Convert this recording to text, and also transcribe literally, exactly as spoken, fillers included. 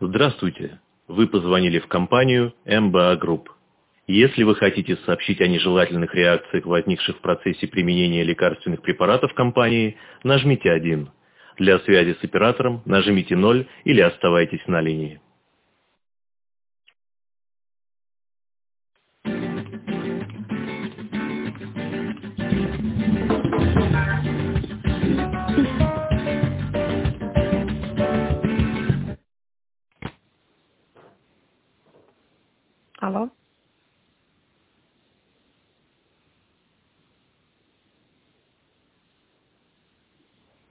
Здравствуйте! Вы позвонили в компанию эм бэ а Group. Если вы хотите сообщить о нежелательных реакциях, возникших в процессе применения лекарственных препаратов компании, нажмите один. Для связи с оператором нажмите ноль или оставайтесь на линии. Алло.